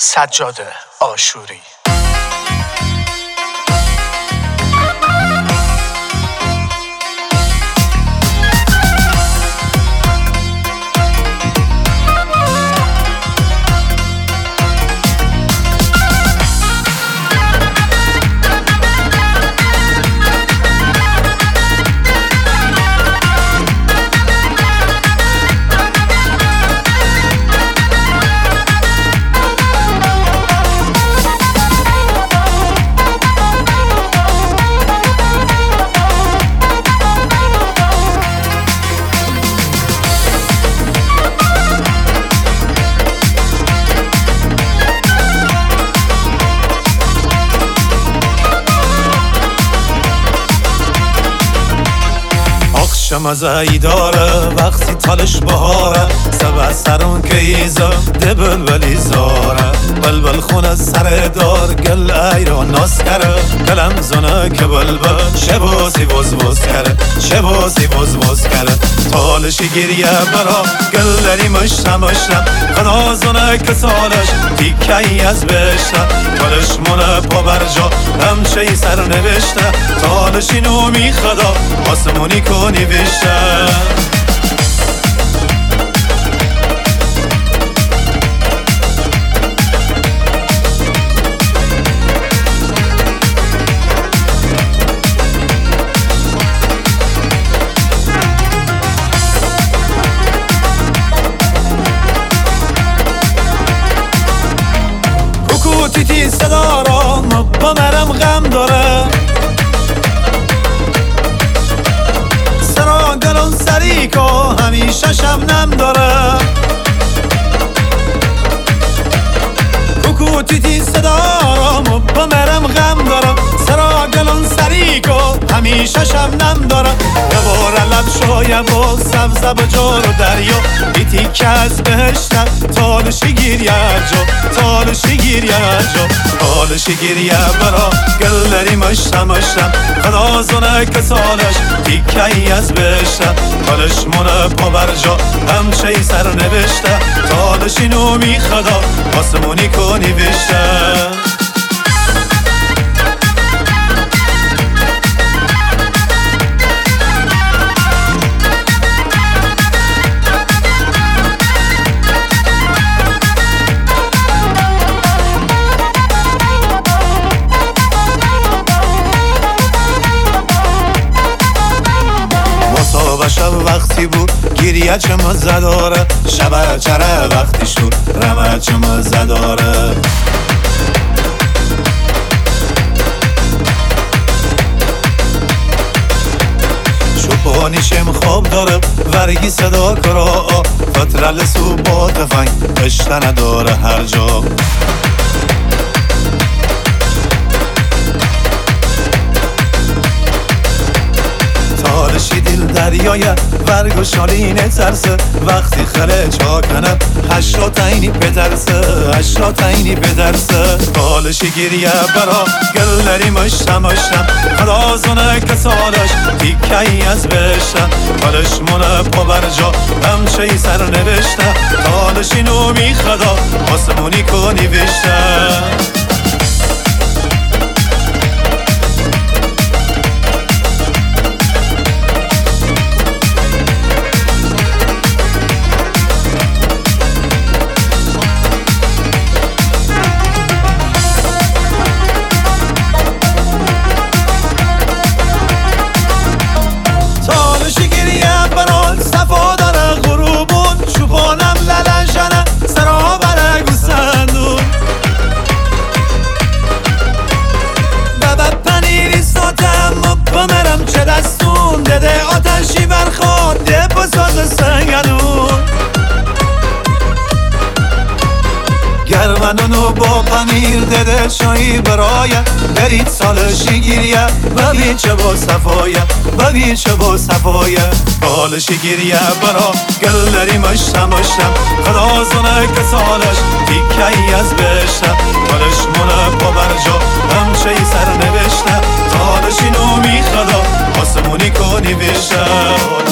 سجاد آشوری. مزهی داره وقتی تالش بهاره سبع سرون که ایزا ده بلبلی زاره بلبل خونه سر دار گل ایران ناس کره گلم زنه که بلبل شبازی بوز کره شبازی بوز کره تالشی گریه برا گلری مشتم خدا زنه که سالش تیکی از بشته تالش مونه پا برجا همچه سر نوشته تالشی نومی خدا آسمونی کنی بشته کوکوتیتی صدا را با مرم غم داره گلون سریکو همیشه شبنم داره کوکوتیتی صدا را با مرم غم داره سرا گلون سریکو همیشه شبنم داره یوار لب شایم و سبزب جار و دریا بیتی که از بهشتم تالشی گیریه جو تالشی گیریه جو تالشی گیریه برا گلری مشتم خدا زنه که سالش تیکی از بهشتم تالش مونه پا برجا همچه سر نوشته تالشی نومی خدا آسمونی کنی بشته شب وقتی بود گریه چه مزه داره شب چره وقتی شد رمه چه مزه داره شپانیشم خواب داره ورگی صدا کرا فترل سو با تفنگ اشته نداره هر جا تالشی دل دریای ورگ و شالینه ترسه وقتی خله چا کنم هشتاتینی پدرسه هشتاتینی پدرسه تالشی گریه برا گلری مشتم خدا زنه که سالش تیکی از بشته تالش مونه پا برجا همچه سر نوشته تالشی نومی خدا آسمونی کنی بشته ده آتشی برخواد ده بساز سنگنون گرمنونو با پنیر ده شایی برایه برید سالشی گیریه ببین چه با صفایه ببین چه با صفایه بالشی گیریه برا گلری مشتم خدا زنه که سالش تیکی از بشته بالش مونه پا برجا همچه سر نوشته تالشی نومی خدا آسمونی کنی بشه